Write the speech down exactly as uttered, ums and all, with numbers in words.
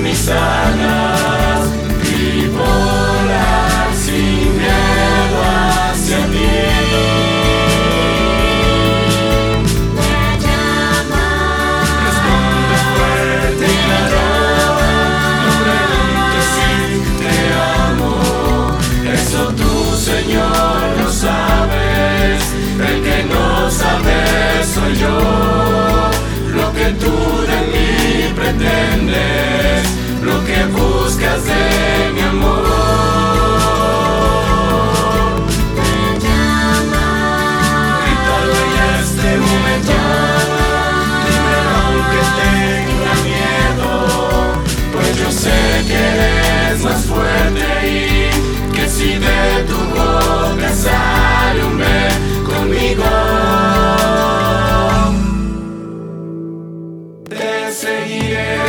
mis alas y volar sin miedo hacia ti. Responde fuerte y claro, no preguntes si te amo, eso tú, Señor, lo sabes. El que no sabe soy yo, lo que tú de mí pretendes, lo que buscas de mi amor. Me llama, grítalo en este momento, dímelo aunque tenga miedo, pues yo sé que eres más fuerte y que si de tu boca sale un ven conmigo. Te seguiré.